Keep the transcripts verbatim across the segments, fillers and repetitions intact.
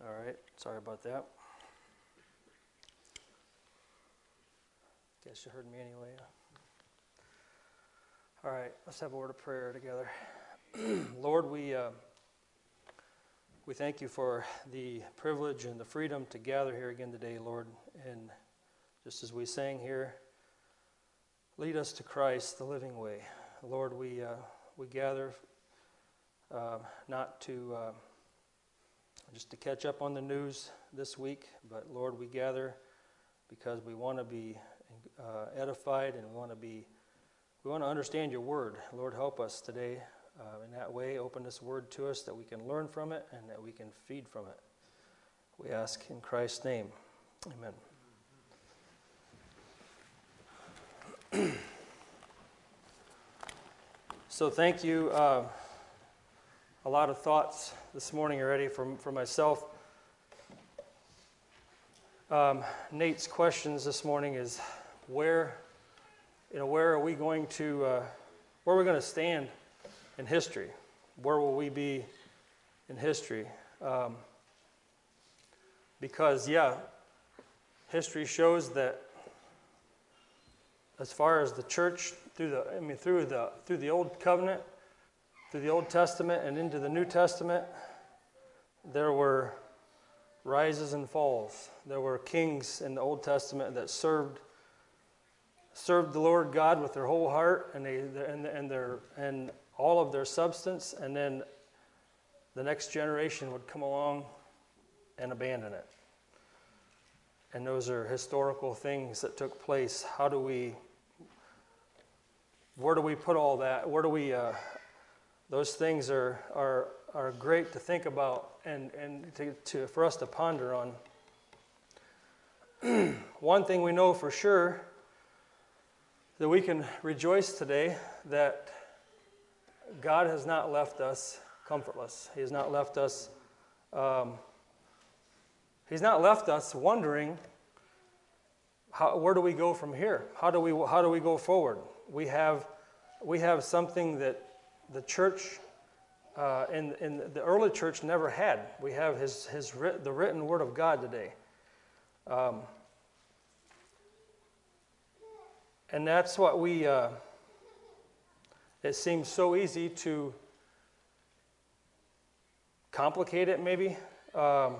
All right, sorry about that. Guess you heard me anyway. All right, let's have a word of prayer together. Lord, we uh, we thank you for the privilege and the freedom to gather here again today, Lord. And just as we sang here, lead us to Christ, the living way. Lord, we uh, we gather uh, not to uh, just to catch up on the news this week, but Lord, we gather because we want to be uh, edified and we want to be we want to understand your word. Lord, help us today uh, in that way. Open this word to us that we can learn from it and that we can feed from it. We ask in Christ's name. Amen. So thank you. Uh, a lot of thoughts this morning already from for myself. Um, Nate's questions this morning is where, you know, where are we going to, uh, where are we going to stand in history? Where will we be in history? Um, because yeah, history shows that as far as the church through the, I mean, through the through the Old Covenant, through the Old Testament and into the New Testament, there were rises and falls. There were kings in the Old Testament that served served the Lord God with their whole heart and they and and their and all of their substance, and then the next generation would come along and abandon it. And those are historical things that took place. How do we, where do we put all that? Where do we, uh, those things are are are great to think about and, and to, to for us to ponder on. One thing we know for sure, that we can rejoice today, that God has not left us comfortless. He has not left us um, He's not left us wondering, how, where do we go from here? How do we how do we go forward? We have we have something that the church uh, in in the early church never had. We have his his writ, the written word of God today, um, and that's what we. Uh, it seems so easy to complicate it, maybe. Um,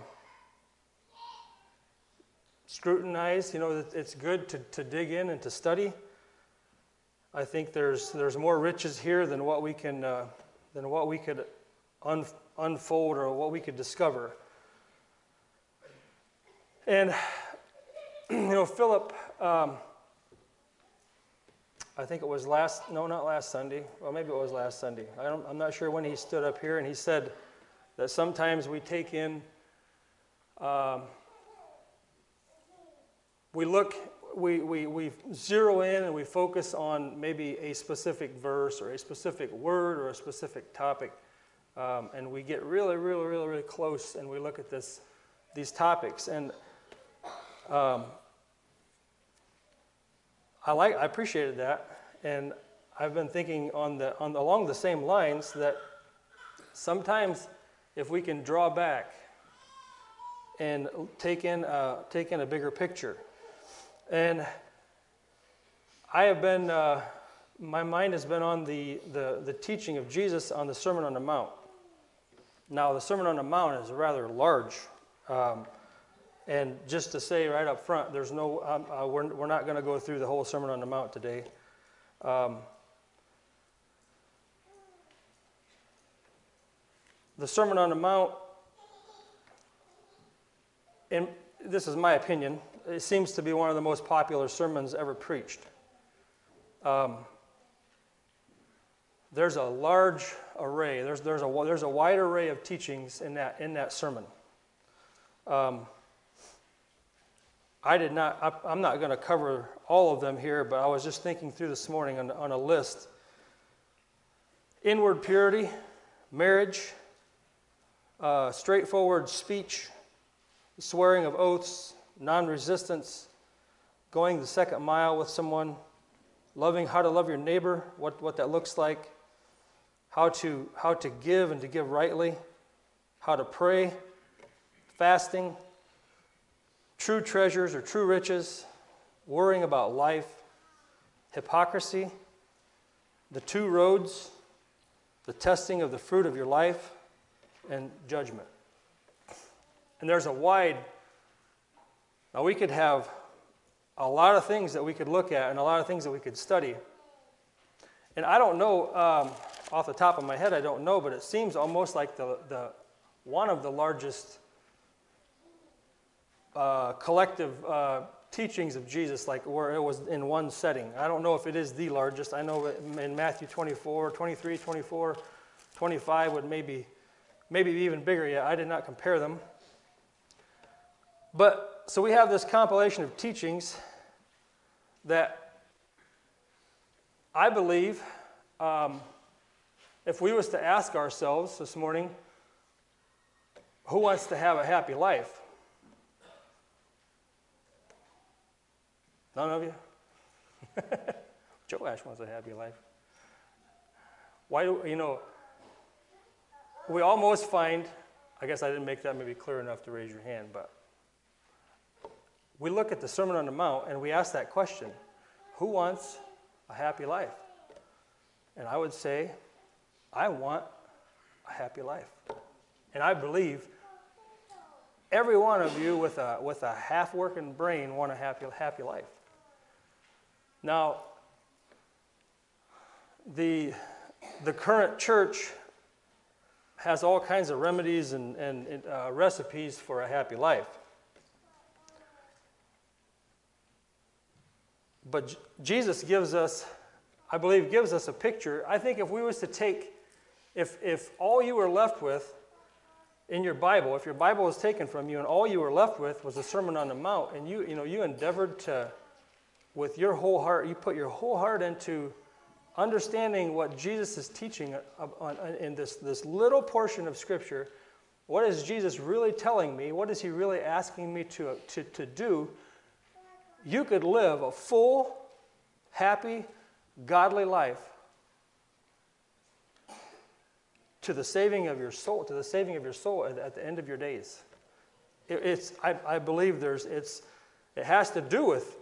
Scrutinize, you know, it's good to, to dig in and to study. I think there's there's more riches here than what we can uh, than what we could un, unfold or what we could discover. And you know, Philip, um, I think it was last no, not last Sunday. Well, maybe it was last Sunday. I don't, I'm not sure when he stood up here and he said that sometimes we take in. Um, We look, we, we, we zero in and we focus on maybe a specific verse or a specific word or a specific topic, um, and we get really, really, really, really close and we look at this, these topics. And um, I like, I appreciated that, and I've been thinking on the on along the same lines that sometimes if we can draw back and take in uh, take in a bigger picture. And I have been, uh, my mind has been on the, the, the teaching of Jesus on the Sermon on the Mount. Now, the Sermon on the Mount is rather large. Um, and just to say right up front, there's no, um, uh, we're, we're not going to go through the whole Sermon on the Mount today. Um, the Sermon on the Mount, and this is my opinion, it seems to be one of the most popular sermons ever preached. Um, there's a large array, there's, there's, a, there's a wide array of teachings in that, in that sermon. Um, I did not, I, I'm not going to cover all of them here, but I was just thinking through this morning on, on a list. Inward purity, marriage, uh, straightforward speech, swearing of oaths, non-resistance, going the second mile with someone, loving, how to love your neighbor, what, what that looks like, how to how to give and to give rightly, how to pray, fasting, true treasures or true riches, worrying about life, hypocrisy, the two roads, the testing of the fruit of your life, and judgment. And there's a wide, now we could have a lot of things that we could look at and a lot of things that we could study. And I don't know, um, off the top of my head, I don't know, but it seems almost like the, the one of the largest uh, collective uh, teachings of Jesus, like where it was in one setting. I don't know if it is the largest. I know in Matthew twenty-four, twenty-three, twenty-four, twenty-five would maybe, maybe even bigger yet. I did not compare them. But, so we have this compilation of teachings that I believe, um, if we was to ask ourselves this morning, who wants to have a happy life? None of you? Joash wants a happy life. Why do, you know, we almost find, I guess I didn't make that maybe clear enough to raise your hand, but we look at the Sermon on the Mount and we ask that question, who wants a happy life? And I would say, I want a happy life. And I believe every one of you with a, with a half-working brain want a happy, happy life. Now, the, the current church has all kinds of remedies and, and uh, recipes for a happy life. But J- Jesus gives us, I believe, gives us a picture. I think if we was to take, if if all you were left with in your Bible, if your Bible was taken from you and all you were left with was the Sermon on the Mount, and you you know you endeavored to, with your whole heart, you put your whole heart into understanding what Jesus is teaching on, on, in this this little portion of Scripture. What is Jesus really telling me? What is he really asking me to to to do? You could live a full, happy, godly life to the saving of your soul, to the saving of your soul at, at the end of your days. It, it's, I, I believe there's, it's, it has to do with,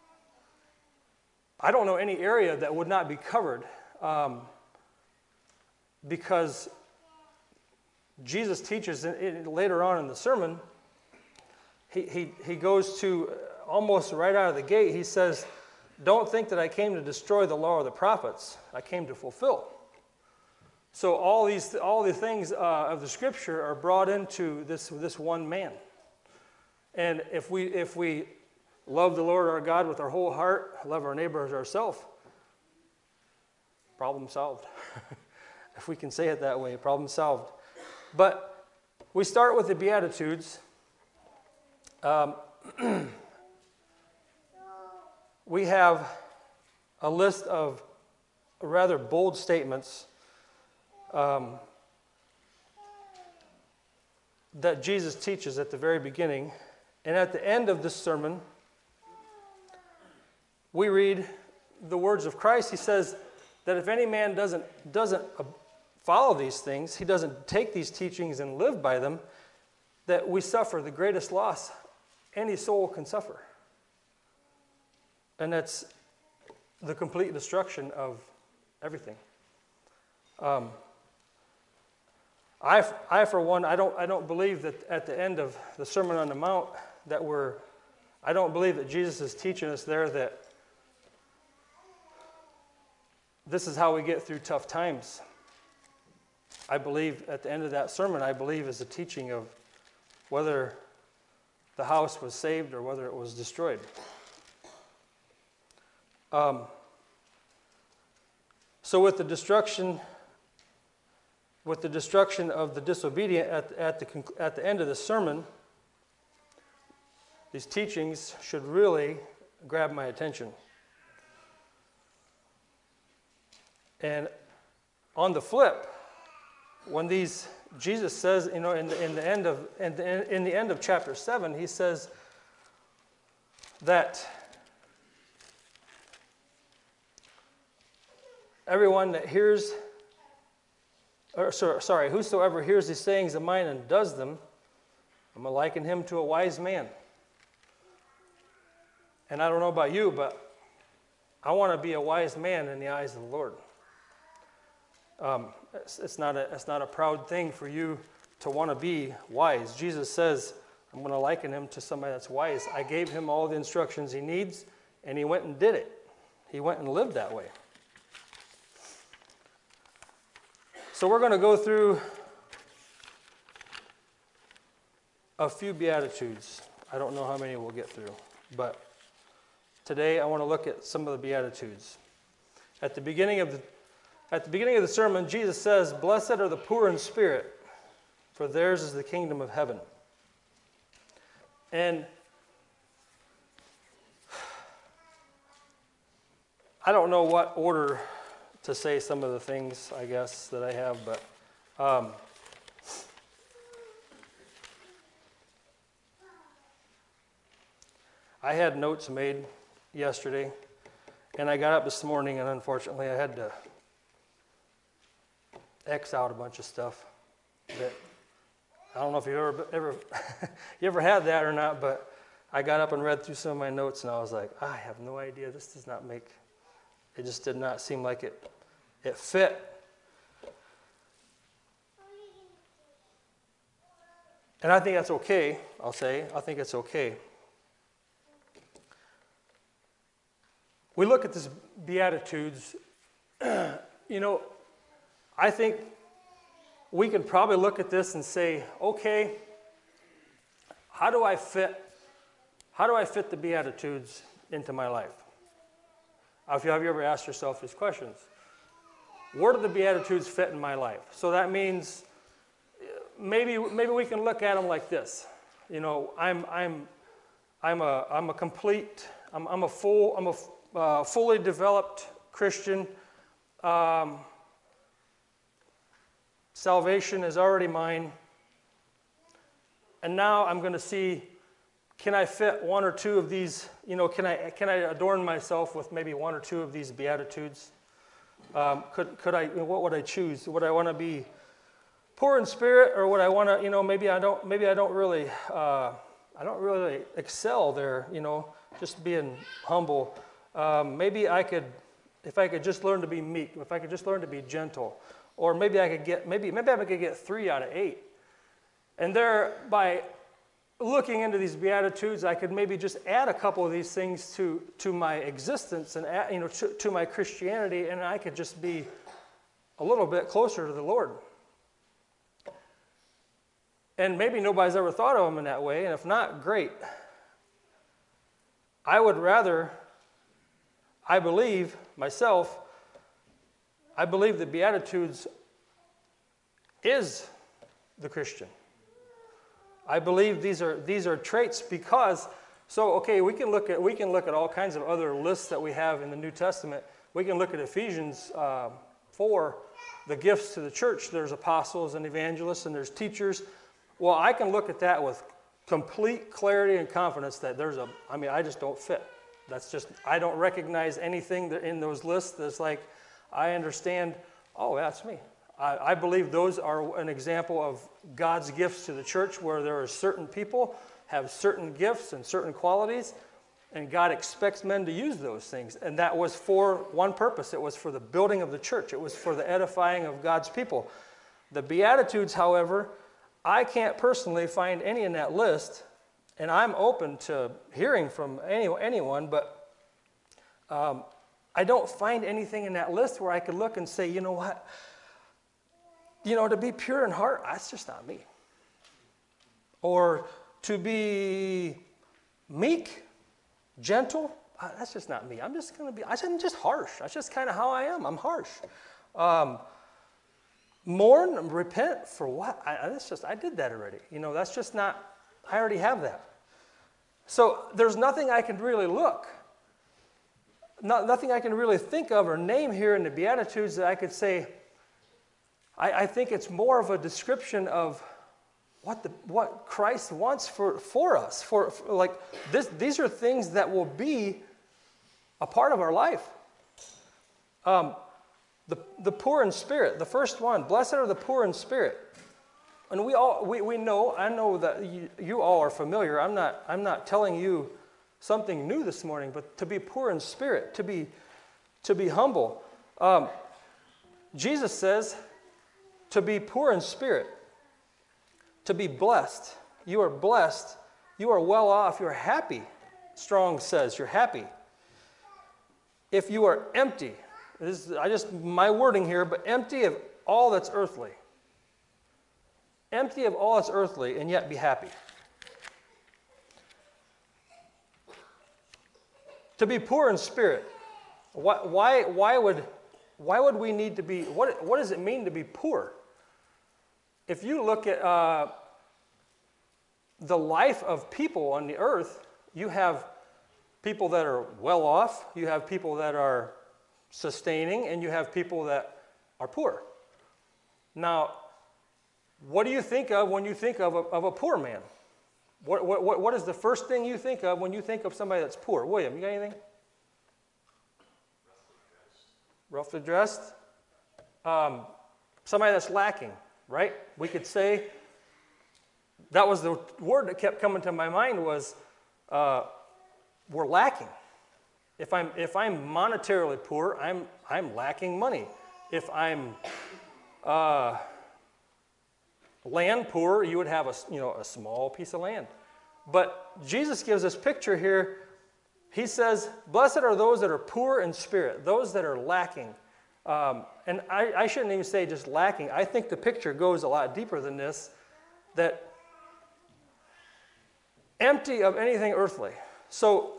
I don't know any area that would not be covered, um, because Jesus teaches in, in, later on in the sermon, he, he, he goes to, almost right out of the gate, he says, don't think that I came to destroy the law or the prophets. I came to fulfill. So all these, all the things uh, of the Scripture are brought into this, this one man. And if we, if we love the Lord our God with our whole heart, love our neighbor as ourselves, problem solved. If we can say it that way, problem solved. But we start with the Beatitudes. Um, we have a list of rather bold statements um, that Jesus teaches at the very beginning. And at the end of this sermon, we read the words of Christ. He says that if any man doesn't, doesn't follow these things, he doesn't take these teachings and live by them, that we suffer the greatest loss any soul can suffer. And that's the complete destruction of everything. Um, I, I, for one, I don't, I don't believe that at the end of the Sermon on the Mount that we're, I don't believe that Jesus is teaching us there that this is how we get through tough times. I believe at the end of that sermon, I believe is a teaching of whether the house was saved or whether it was destroyed. Um, so with the destruction, with the destruction of the disobedient at, at, the, at the end of the sermon, these teachings should really grab my attention. And on the flip, when these, Jesus says, you know, in the, in the end of in the, in the end of chapter seven, he says that everyone that hears, or sorry, whosoever hears these sayings of mine and does them, I'm going to liken him to a wise man. And I don't know about you, but I want to be a wise man in the eyes of the Lord. Um, it's, it's not a, it's not a proud thing for you to want to be wise. Jesus says, I'm going to liken him to somebody that's wise. I gave him all the instructions he needs, and he went and did it. He went and lived that way. So we're going to go through a few Beatitudes. I don't know how many we'll get through, but today I want to look at some of the Beatitudes. At the beginning of the, at the beginning of the sermon, Jesus says, "Blessed are the poor in spirit, for theirs is the kingdom of heaven." And I don't know what order to say some of the things, I guess, that I have, but um, I had notes made yesterday, and I got up this morning, and unfortunately I had to X out a bunch of stuff that I don't know if you've ever ever you ever had that or not, but I got up and read through some of my notes, and I was like, I have no idea. This does not make. It just did not seem like it. It fit. And I think that's okay. I'll say I think it's okay. We look at this Beatitudes. You know, I think we could probably look at this and say, okay, how do I fit, how do I fit the Beatitudes into my life? Have you, have you ever asked yourself these questions? Where do the Beatitudes fit in my life? So that means maybe maybe we can look at them like this. You know, I'm I'm I'm a I'm a complete I'm I'm a full I'm a uh, fully developed Christian. Um, Salvation is already mine. And now I'm going to see, can I fit one or two of these, you know, can I can I adorn myself with maybe one or two of these Beatitudes? Um, could could I, what would I choose? Would I want to be poor in spirit, or would I want to, you know, maybe I don't, maybe I don't really, uh, I don't really excel there, you know, just being humble. Um, maybe I could, if I could just learn to be meek, if I could just learn to be gentle. Or maybe I could get maybe maybe I could get three out of eight. And there, by looking into these Beatitudes, I could maybe just add a couple of these things to to my existence and add, you know to, to my Christianity, and I could just be a little bit closer to the Lord. And maybe nobody's ever thought of them in that way, and if not, great. I would rather, I believe myself. I believe the Beatitudes is the Christian. I believe these are these are traits because, so okay, we can look at we can look at all kinds of other lists that we have in the New Testament. We can look at Ephesians uh, four, the gifts to the church. There's apostles and evangelists and there's teachers. Well, I can look at that with complete clarity and confidence that there's a. I mean, I just don't fit. That's just I don't recognize anything that in those lists that's like. I understand, oh, that's me. I, I believe those are an example of God's gifts to the church where there are certain people have certain gifts and certain qualities, and God expects men to use those things. And that was for one purpose. It was for the building of the church. It was for the edifying of God's people. The Beatitudes, however, I can't personally find any in that list, and I'm open to hearing from any, anyone, but um, I don't find anything in that list where I could look and say, you know what, you know, to be pure in heart, that's just not me. Or to be meek, gentle, that's just not me. I'm just going to be, I'm just harsh. That's just kind of how I am. I'm harsh. Um, mourn and repent for what? I, that's just, I did that already. You know, that's just not, I already have that. So there's nothing I can really look. Not, nothing I can really think of or name here in the Beatitudes that I could say, I, I think it's more of a description of what the what Christ wants for, for us. For, for like this, these are things that will be a part of our life. Um, the, the poor in spirit, the first one, blessed are the poor in spirit. and we all we, we know, I know that you, you all are familiar. I'm not I'm not telling you something new this morning, but to be poor in spirit, to be to be humble. Um, Jesus says to be poor in spirit, to be blessed. You are blessed. You are well off. You are happy. Strong says you're happy. If you are empty, this is I just my wording here, but empty of all that's earthly. Empty of all that's earthly, and yet be happy. To be poor in spirit. Why, why, why, would, why would we need to be, what, what does it mean to be poor? If you look at uh, the life of people on the earth, you have people that are well off, you have people that are sustaining, and you have people that are poor. Now, what do you think of when you think of a, of a poor man? What, what, what is the first thing you think of when you think of somebody that's poor? William, you got anything? Roughly dressed. Um, somebody that's lacking, right? We could say, that was the word that kept coming to my mind was, uh, we're lacking. If I'm, if I'm monetarily poor, I'm, I'm lacking money. If I'm uh, land poor, you would have a, you know, a small piece of land. But Jesus gives this picture here. He says, blessed are those that are poor in spirit, those that are lacking. Um, and I, I shouldn't even say just lacking. I think the picture goes a lot deeper than this, that empty of anything earthly. So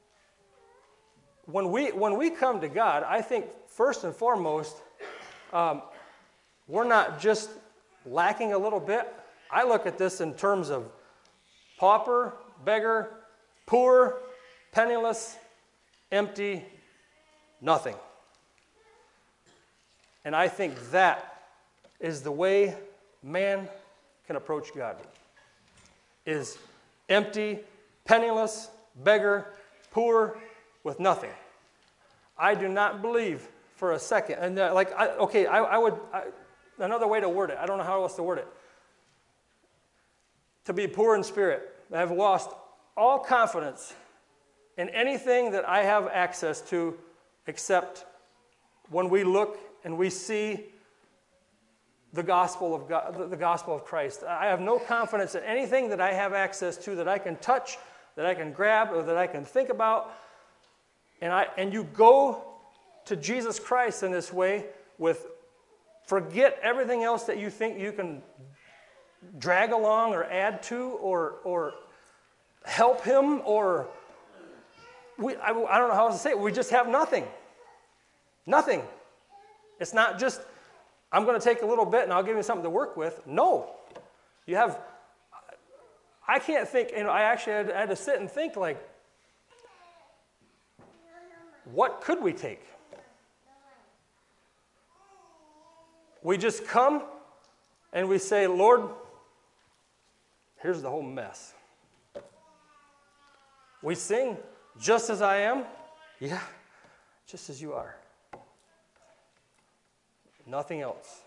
when we, when we come to God, I think first and foremost, um, we're not just lacking a little bit. I look at this in terms of pauper, beggar, poor, penniless, empty, nothing. And I think that is the way man can approach God. Is empty, penniless, beggar, poor, with nothing. I do not believe for a second, and uh, like, I, okay, I, I would, I, another way to word it, I don't know how else to word it. To be poor in spirit, I have lost all confidence in anything that I have access to except when we look and we see the gospel of God, the gospel of Christ. I have no confidence in anything that I have access to that I can touch, that I can grab, or that I can think about. And I and you go to Jesus Christ in this way with forget everything else that you think you can drag along or add to or or help him or we I, I don't know how else to say it. We just have nothing. Nothing. It's not just I'm going to take a little bit and I'll give you something to work with. No. You have I can't think, you know, I actually had, I had to sit and think like, what could we take? We just come and we say, Lord, here's the whole mess. We sing, just as I am. Yeah, just as you are. Nothing else.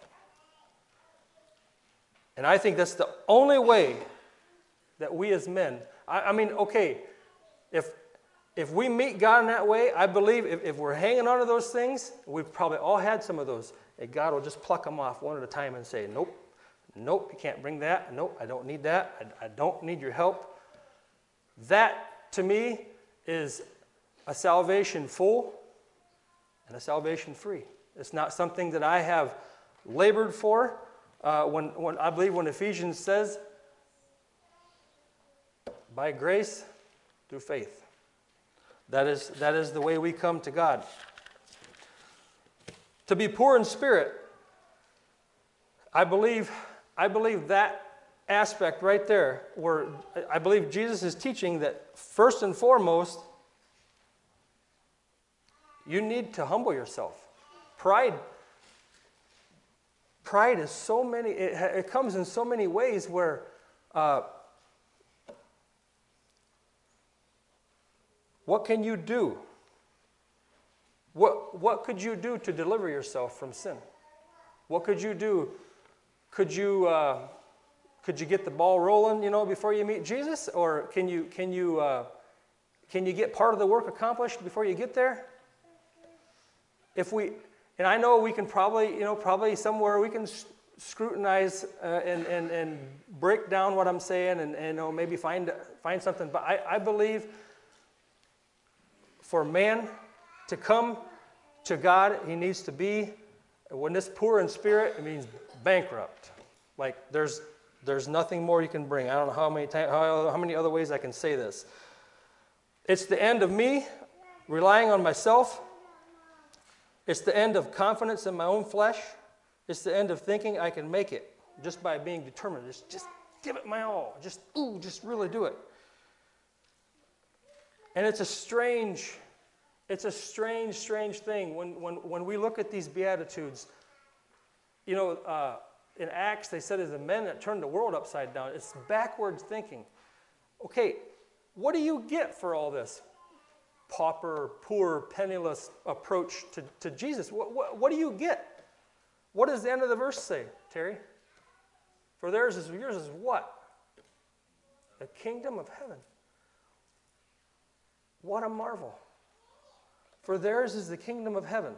And I think that's the only way that we as men, I, I mean, okay, if if we meet God in that way, I believe if, if we're hanging on to those things, we've probably all had some of those, and God will just pluck them off one at a time and say, nope, nope, you can't bring that. Nope, I don't need that. I, I don't need your help. That, to me, is a salvation full and a salvation free. It's not something that I have labored for. Uh, when, when I believe when Ephesians says, by grace through faith. That is, that is the way we come to God. To be poor in spirit, I believe, I believe that aspect right there, where I believe Jesus is teaching that first and foremost, you need to humble yourself. Pride, pride is so many, it, it comes in so many ways where uh, what can you do? What, what could you do to deliver yourself from sin? What could you do? Could you, uh, could you get the ball rolling, you know, before you meet Jesus? Or can you, can you, uh, can you get part of the work accomplished before you get there? If we, and I know we can probably, you know, probably somewhere we can scrutinize uh, and, and, and break down what I'm saying and, and you know, maybe find, find something. But I, I believe for man to come to God, he needs to be, when this poor in spirit, it means bankrupt. Like there's, there's nothing more you can bring. I don't know how many, time, how, how many other ways I can say this. It's the end of me relying on myself. It's the end of confidence in my own flesh. It's the end of thinking I can make it just by being determined. Just, just give it my all. Just, ooh, just really do it. And it's a strange, it's a strange, strange thing when, when, when we look at these Beatitudes. You know, uh, in Acts, they said it's the men that turned the world upside down. It's backwards thinking. Okay, what do you get for all this pauper, poor, penniless approach to, to Jesus? What, what, what do you get? What does the end of the verse say, Terry? For theirs is, yours is what? The kingdom of heaven. What a marvel. For theirs is the kingdom of heaven.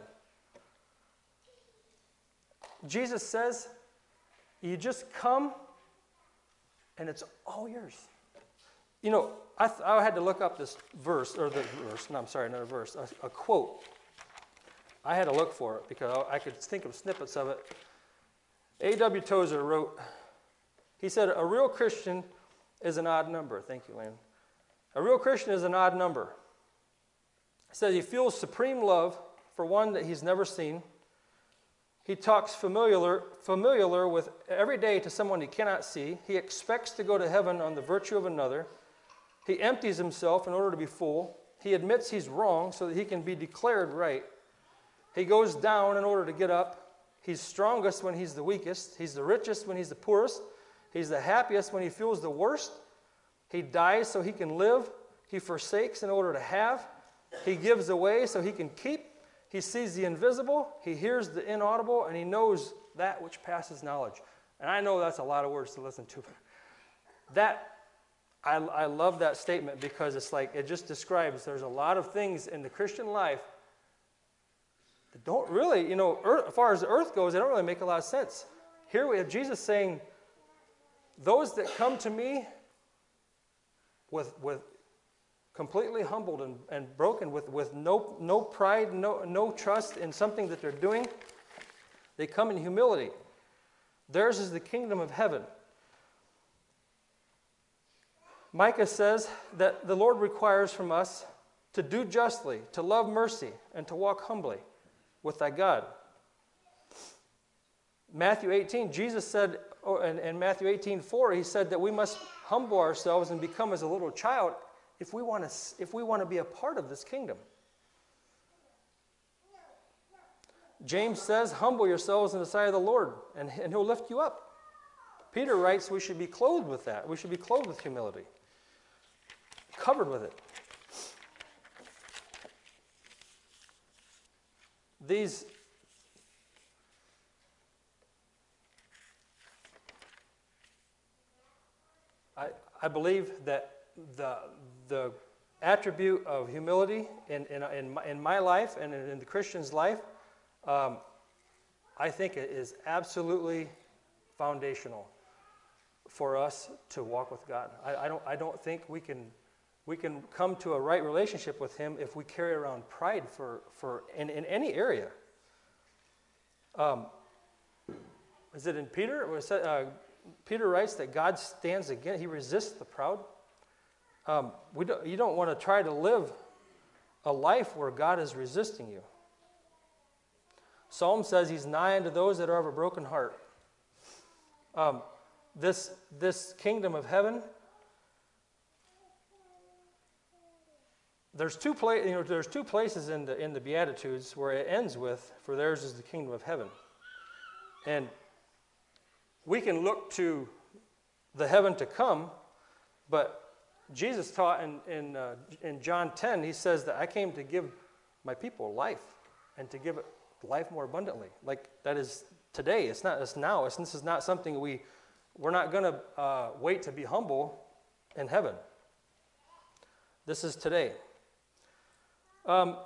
Jesus says, you just come and it's all yours. You know, I, th- I had to look up this verse, or the verse, no, I'm sorry, another verse, a, a quote. I had to look for it because I could think of snippets of it. A W Tozer wrote, he said, a real Christian is an odd number. Thank you, Lynn. A real Christian is an odd number. He says he feels supreme love for one that he's never seen. He talks familiar, familiar with every day to someone he cannot see. He expects to go to heaven on the virtue of another. He empties himself in order to be full. He admits he's wrong so that he can be declared right. He goes down in order to get up. He's strongest when he's the weakest. He's the richest when he's the poorest. He's the happiest when he feels the worst. He dies so he can live. He forsakes in order to have. He gives away so he can keep. He sees the invisible. He hears the inaudible. And he knows that which passes knowledge. And I know that's a lot of words to listen to. That, I, I love that statement because it's like, it just describes there's a lot of things in the Christian life that don't really, you know, earth, as far as the earth goes, they don't really make a lot of sense. Here we have Jesus saying, those that come to me with, with completely humbled and, and broken, with, with no, no pride, no, no trust in something that they're doing, they come in humility. Theirs is the kingdom of heaven. Micah says that the Lord requires from us to do justly, to love mercy, and to walk humbly with thy God. Matthew eighteen, Jesus said, oh, in, in Matthew eighteen four, he said that we must humble ourselves and become as a little child if we want to, if we want to be a part of this kingdom. James says, humble yourselves in the sight of the Lord, and, and he'll lift you up. Peter writes we should be clothed with that. We should be clothed with humility, covered with it. These I, I believe that the, the attribute of humility in, in, in, my, in my life and in, in the Christian's life, um, I think it is absolutely foundational for us to walk with God. I, I, don't, I don't think we can, we can come to a right relationship with Him if we carry around pride for, for in, in any area. Um, is it in Peter? It was, uh, Peter writes that God stands against, He resists the proud. Um, we don't, you don't want to try to live a life where God is resisting you. Psalm says He's nigh unto those that are of a broken heart. Um, this, this kingdom of heaven, there's two, pla- you know, there's two places in the, in the Beatitudes where it ends with, for theirs is the kingdom of heaven. And we can look to the heaven to come, but Jesus taught in, in, uh, in John ten, He says that I came to give my people life and to give it life more abundantly. Like that is today. It's not, it's now. It's, this is not something we, We're not going to uh, wait to be humble in heaven. This is today. Um,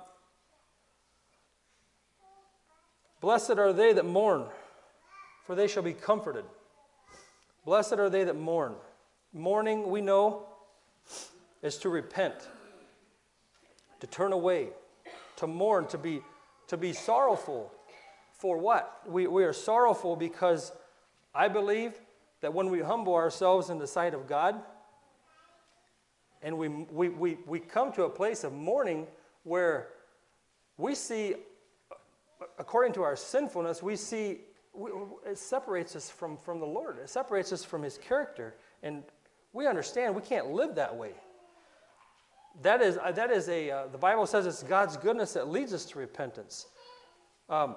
Blessed are they that mourn, for they shall be comforted. Blessed are they that mourn. Mourning, we know, is to repent, to turn away, to mourn, to be, to be sorrowful. For what? We, we are sorrowful because I believe that when we humble ourselves in the sight of God, and we, we, we, we come to a place of mourning where we see, according to our sinfulness, we see we, it separates us from, from the Lord. It separates us from His character. And we understand we can't live that way. That is, uh, that is a, uh, the Bible says it's God's goodness that leads us to repentance. Um,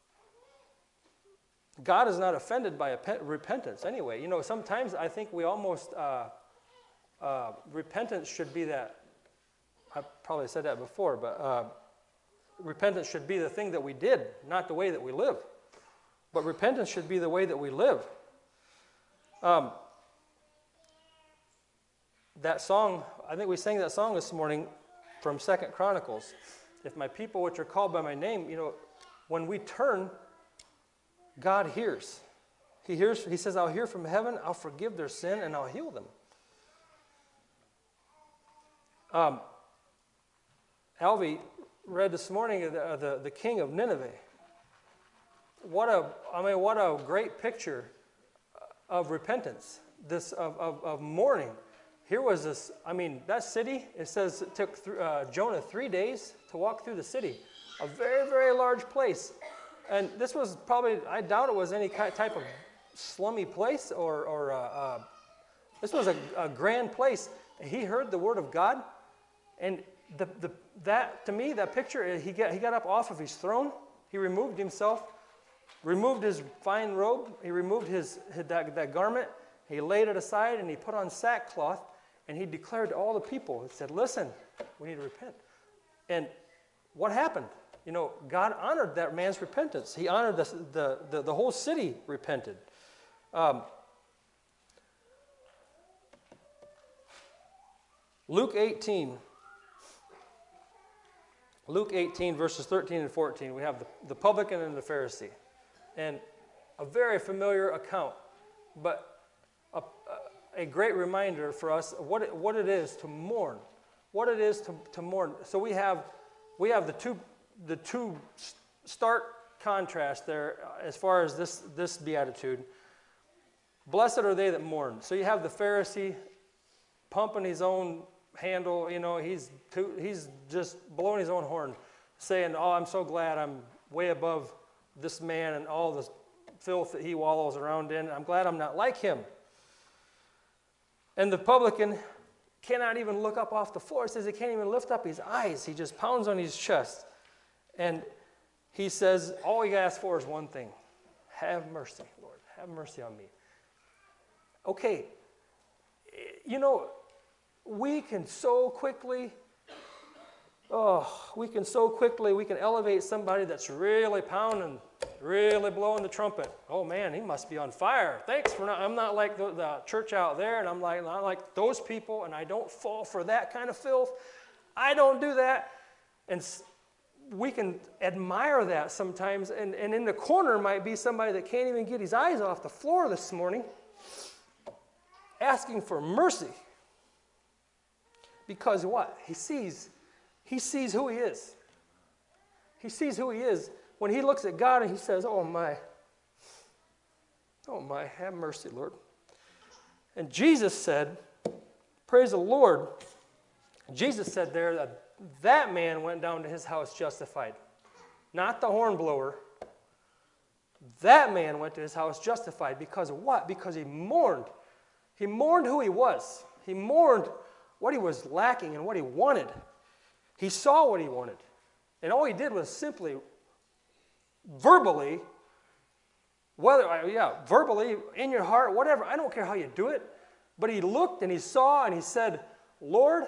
God is not offended by a pe- repentance anyway. You know, sometimes I think we almost, uh, uh, repentance should be that, I probably said that before, but uh, repentance should be the thing that we did, not the way that we live. But repentance should be the way that we live. Um, that song, I think we sang that song this morning from Second Chronicles. If my people which are called by my name, you know, when we turn, God hears. He hears. He says, I'll hear from heaven, I'll forgive their sin, and I'll heal them. Um, Alvy read this morning of the, uh, the, the king of Nineveh. What a, I mean, what a great picture of repentance, this of, of, of mourning. Here was this, I mean, that city, it says it took th- uh, Jonah three days to walk through the city. A very, very large place. And this was probably, I doubt it was any kind, type of slummy place or, or uh, uh, this was a, a grand place. He heard the word of God, and the, the, that, to me, that picture, he got, he got up off of his throne, he removed himself, removed his fine robe, he removed his, his that, that garment, he laid it aside, and he put on sackcloth, and he declared to all the people, he said, listen, we need to repent. And what happened? You know, God honored that man's repentance. He honored the, the, the, the whole city repented. Um, Luke eighteen. Luke eighteen, verses thirteen and fourteen. We have the, the publican and the Pharisee. And a very familiar account, but a, a great reminder for us of what it, what it is to mourn. What it is to, to mourn. So we have, we have the two... the two stark contrast there as far as this, this beatitude. Blessed are they that mourn. So you have the Pharisee pumping his own handle, you know, he's too, he's just blowing his own horn, saying, oh, I'm so glad I'm way above this man and all the filth that he wallows around in. I'm glad I'm not like him. And the publican cannot even look up off the floor. It says he can't even lift up his eyes. He just pounds on his chest. And he says, all he asks for is one thing. Have mercy, Lord. Have mercy on me. Okay, you know, we can so quickly, oh, we can so quickly, we can elevate somebody that's really pounding, really blowing the trumpet. Oh man, he must be on fire. Thanks for not, I'm not like the, the church out there, and I'm like, not like those people, and I don't fall for that kind of filth. I don't do that. And we can admire that sometimes, and, and in the corner might be somebody that can't even get his eyes off the floor this morning, asking for mercy. Because what? He sees, he sees who he is. He sees who he is. When he looks at God and he says, oh my, oh my, have mercy, Lord. And Jesus said, praise the Lord, Jesus said there that that man went down to his house justified. Not the hornblower. That man went to his house justified because of what? Because he mourned. He mourned who he was. He mourned what he was lacking and what he wanted. He saw what he wanted. And all he did was simply, verbally, whether, yeah, verbally, in your heart, whatever, I don't care how you do it, but he looked and he saw and he said, Lord,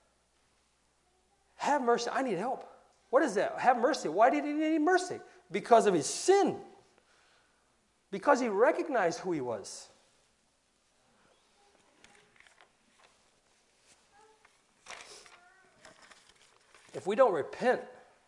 have mercy. I need help. What is that? Have mercy. Why did he need mercy? Because of his sin. Because he recognized who he was. if we don't repent,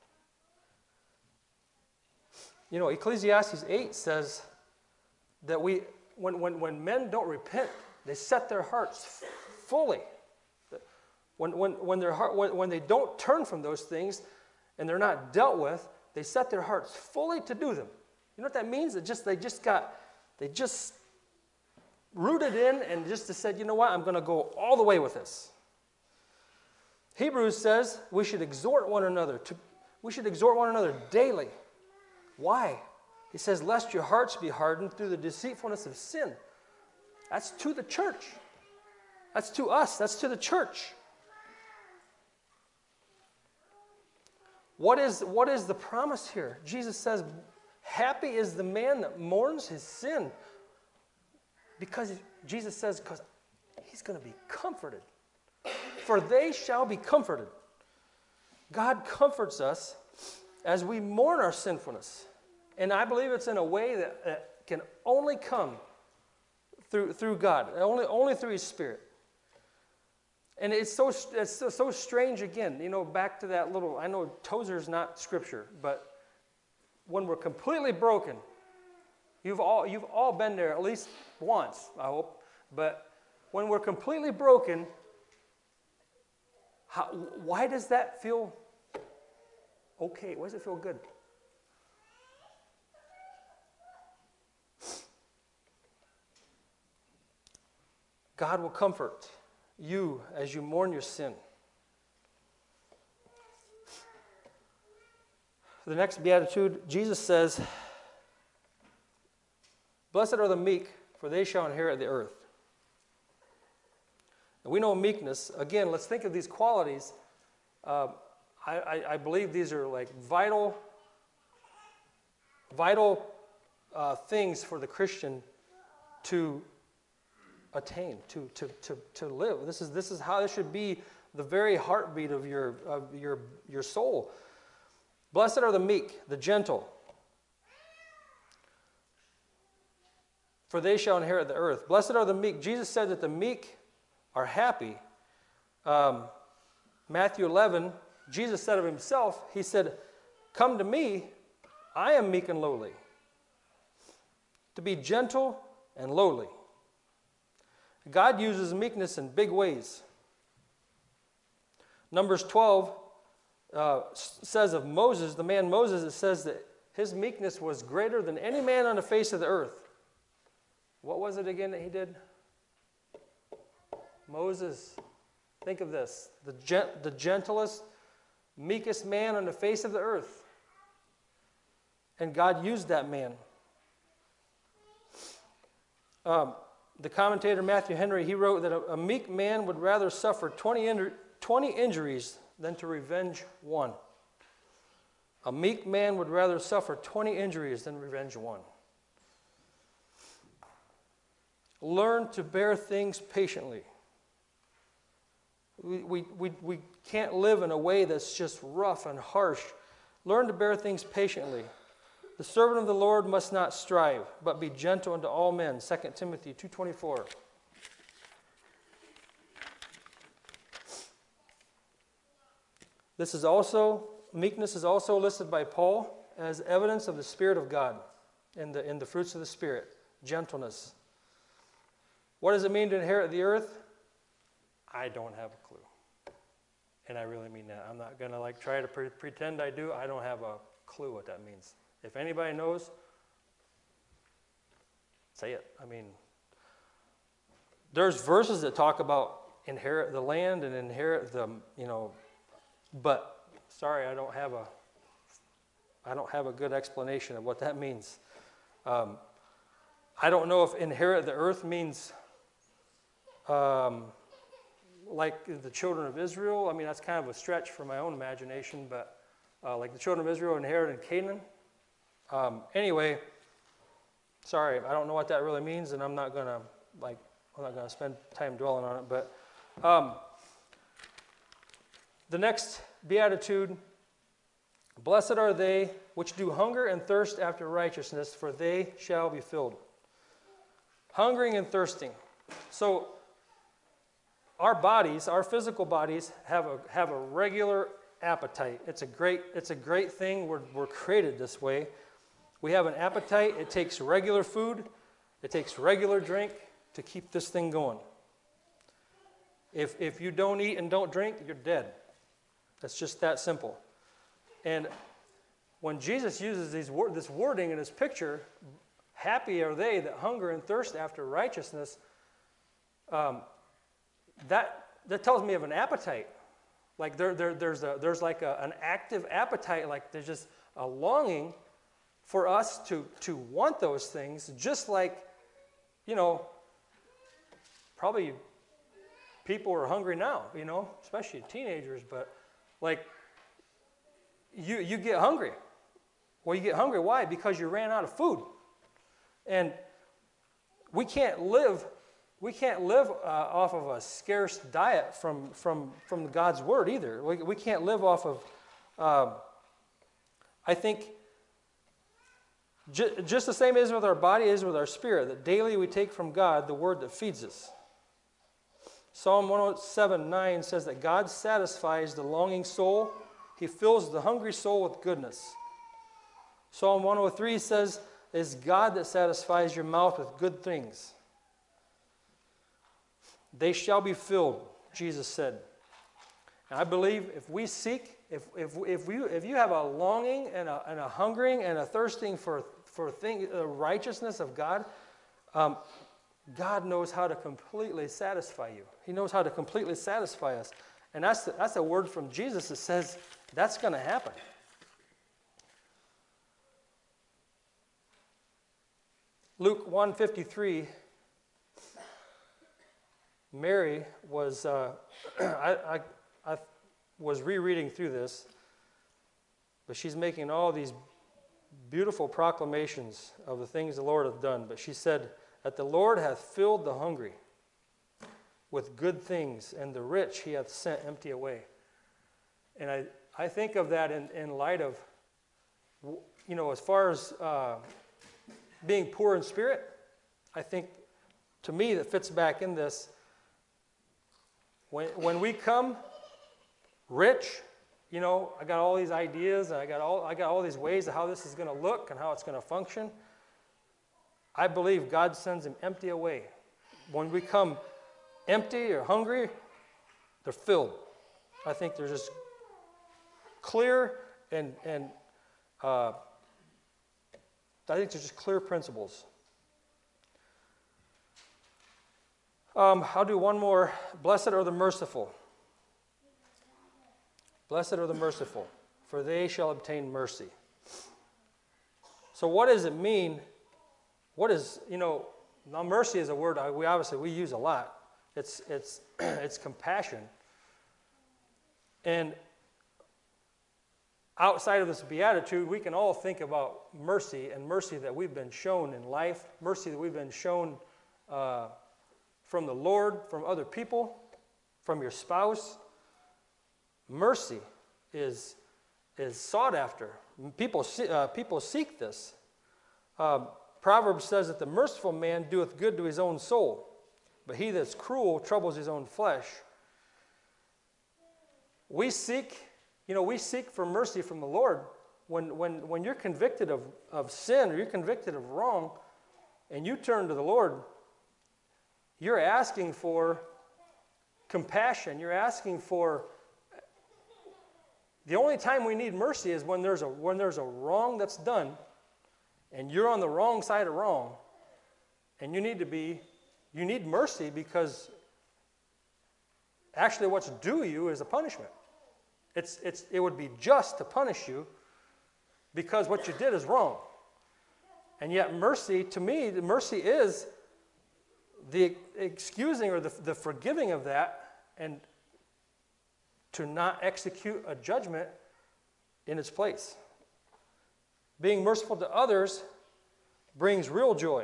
you know, Ecclesiastes eight says that we, when, when, when men don't repent, they set their hearts fully. When, when, when, their heart, when, when they don't turn from those things and they're not dealt with, they set their hearts fully to do them. You know what that means? It just, they just got, they just rooted in and just said, you know what, I'm going to go all the way with this. Hebrews says we should exhort one another. To, we should exhort one another daily. Why? He says, lest your hearts be hardened through the deceitfulness of sin. That's to the church. That's to us. That's to the church. What is, what is the promise here? Jesus says, happy is the man that mourns his sin. Because Jesus says, because he's going to be comforted. For they shall be comforted. God comforts us as we mourn our sinfulness. And I believe it's in a way that, that can only come through, through God, only, only through His Spirit. And it's so, it's so, so strange again, you know, back to that little, I know Tozer's not Scripture, but when we're completely broken, you've all, you've all been there at least once, I hope, but when we're completely broken, how, why does that feel okay? Why does it feel good? God will comfort you as you mourn your sin. The next beatitude, Jesus says, blessed are the meek, for they shall inherit the earth. And we know meekness. Again, let's think of these qualities. Uh, I, I, I believe these are like vital, vital uh, things for the Christian to attain, to, to, to, to live. This is, this is how this should be the very heartbeat of your, of your, your soul. Blessed are the meek, the gentle, for they shall inherit the earth. Blessed are the meek. Jesus said that the meek are happy. Um, Matthew eleven, Jesus said of himself, he said, come to me, I am meek and lowly. To be gentle and lowly. God uses meekness in big ways. Numbers twelve uh, says of Moses, the man Moses, it says that his meekness was greater than any man on the face of the earth. What was it again that he did? Moses, think of this, the, gent- the gentlest, meekest man on the face of the earth. And God used that man. Um, The commentator Matthew Henry, he wrote that a, a meek man would rather suffer twenty, in, twenty injuries than to revenge one. A meek man would rather suffer twenty injuries than revenge one. Learn to bear things patiently. We, we, we, we can't live in a way that's just rough and harsh. Learn to bear things patiently. The servant of the Lord must not strive, but be gentle unto all men. Second Timothy two twenty-four. This is also, meekness is also listed by Paul as evidence of the Spirit of God in the, in the fruits of the Spirit. Gentleness. What does it mean to inherit the earth? I don't have a clue. And I really mean that. I'm not going to like try to pre- pretend I do. I don't have a clue what that means. If anybody knows, say it. I mean, there's verses that talk about inherit the land and inherit the, you know, but sorry, I don't have a, I don't have a good explanation of what that means. Um, I don't know if inherit the earth means um, like the children of Israel. I mean, that's kind of a stretch for my own imagination, but uh, like the children of Israel inherited Canaan. Um, anyway, sorry, I don't know what that really means, and I'm not gonna like I'm not gonna spend time dwelling on it. But um, the next beatitude: blessed are they which do hunger and thirst after righteousness, for they shall be filled. Hungering and thirsting. So our bodies, our physical bodies, have a have a regular appetite. It's a great, it's a great thing. We're, we're created this way. We have an appetite. It takes regular food. It takes regular drink to keep this thing going. If, if you don't eat and don't drink, you're dead. It's just that simple. And when Jesus uses these wor- this wording in his picture, happy are they that hunger and thirst after righteousness, um, that, that tells me of an appetite. Like there, there, there's, a, there's like a, an active appetite, like there's just a longing for us to, to want those things, just like, you know, probably people are hungry now, you know, especially teenagers, but like you, you get hungry. Well, you get hungry. Why? Because you ran out of food. And we can't live, we can't live uh, off of a scarce diet from, from, from God's word either. We, we can't live off of, um, I think, j- just the same as with our body is with our spirit, that daily we take from God the word that feeds us. Psalm one oh seven nine says that God satisfies the longing soul. He fills the hungry soul with goodness. Psalm one oh three says, it's God that satisfies your mouth with good things. They shall be filled, Jesus said. And I believe if we seek, if if if we if you have a longing and a and a hungering and a thirsting for for thing, the righteousness of God, um, God knows how to completely satisfy you. He knows how to completely satisfy us. And that's the, that's a word from Jesus that says that's going to happen. Luke one fifty-three, Mary was, uh, I, I, I was rereading through this, but she's making all these beautiful proclamations of the things the Lord hath done. But she said, that the Lord hath filled the hungry with good things, and the rich he hath sent empty away. And I, I think of that in, in light of, you know, as far as uh, being poor in spirit, I think, to me, that fits back in this. When, when we come rich, you know, I got all these ideas, and I got all, I got all these ways of how this is going to look and how it's going to function. I believe God sends them empty away. When we come empty or hungry, they're filled. I think they're just clear and, and uh, I think they're just clear principles. Um, I'll do one more. Blessed are the merciful. Blessed are the merciful, for they shall obtain mercy. So what does it mean? What is, you know, now mercy is a word we obviously we use a lot. It's it's it's compassion. And outside of this beatitude, we can all think about mercy and mercy that we've been shown in life, mercy that we've been shown uh, from the Lord, from other people, from your spouse. Mercy is is sought after. People see, uh, people seek this. Uh, Proverbs says that the merciful man doeth good to his own soul, but he that's cruel troubles his own flesh. We seek, you know, we seek for mercy from the Lord. When, when, when you're convicted of, of sin or you're convicted of wrong and you turn to the Lord, you're asking for compassion. You're asking for, the only time we need mercy is when there's a, when there's a wrong that's done and you're on the wrong side of wrong, and you need to be, you need mercy because actually what's due you is a punishment. It's, it's, it would be just to punish you because what you did is wrong. And yet mercy, to me, the mercy is the excusing or the, the forgiving of that and to not execute a judgment in its place. Being merciful to others brings real joy.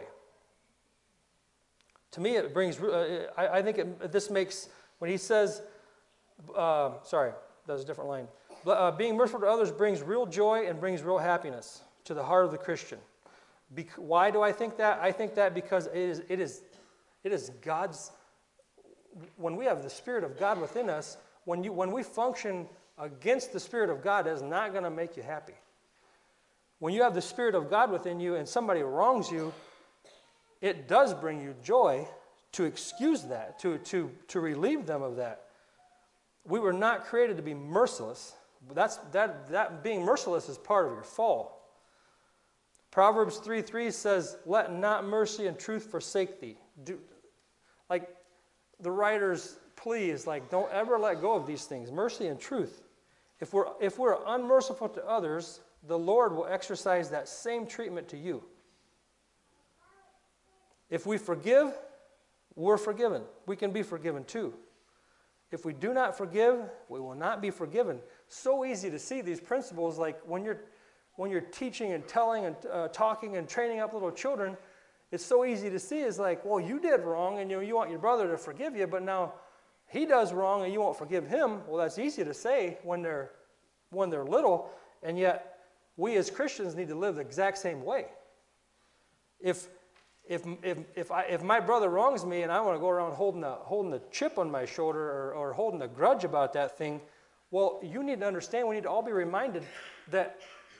To me, it brings, uh, I, I think it, this makes, when he says, uh, sorry, that was a different line. Uh, being merciful to others brings real joy and brings real happiness to the heart of the Christian. Be- why do I think that? I think that because it is, it is, it is God's, when we have the Spirit of God within us, when, you, when we function against the Spirit of God is not going to make you happy. When you have the Spirit of God within you and somebody wrongs you, it does bring you joy to excuse that, to, to, to relieve them of that. We were not created to be merciless. That's, that, that being merciless is part of your fall. Proverbs three three says, let not mercy and truth forsake thee. Do, like the writer's plea is like, don't ever let go of these things, mercy and truth. If we're, if we're unmerciful to others, the Lord will exercise that same treatment to you. If we forgive, we're forgiven. We can be forgiven too. If we do not forgive, we will not be forgiven. So easy to see these principles, like when you're when you're teaching and telling and uh, talking and training up little children, it's so easy to see. It's like, well, you did wrong, and you know, you want your brother to forgive you, but now he does wrong, and you won't forgive him. Well, that's easy to say when they're when they're little, and yet we as Christians need to live the exact same way. If If, if, if, I, if my brother wrongs me and I want to go around holding a, holding a chip on my shoulder or, or holding a grudge about that thing, well, you need to understand, we need to all be reminded that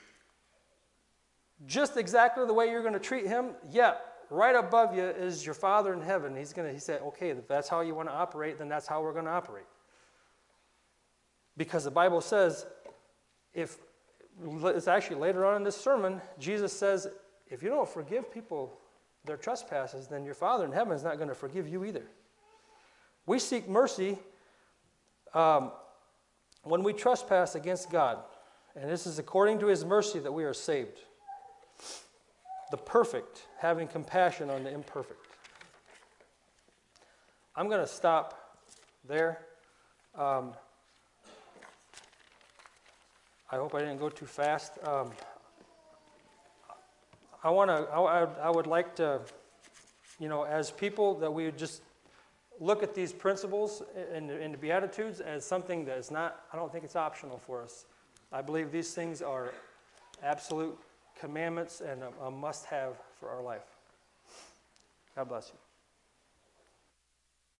just exactly the way you're going to treat him, yeah, right above you is your Father in heaven. He's going to, he said, okay, if that's how you want to operate, then that's how we're going to operate. Because the Bible says, if, it's actually later on in this sermon, Jesus says, if you don't forgive people their trespasses, then your Father in heaven is not going to forgive you either. We seek mercy um, when we trespass against God. And this is according to his mercy that we are saved. The perfect having compassion on the imperfect. I'm going to stop there. Um, I hope I didn't go too fast. Um, I want to. I, I would like to, you know, as people, that we would just look at these principles and, and the Beatitudes as something that is not. I don't think it's optional for us. I believe these things are absolute commandments and a, a must-have for our life. God bless you.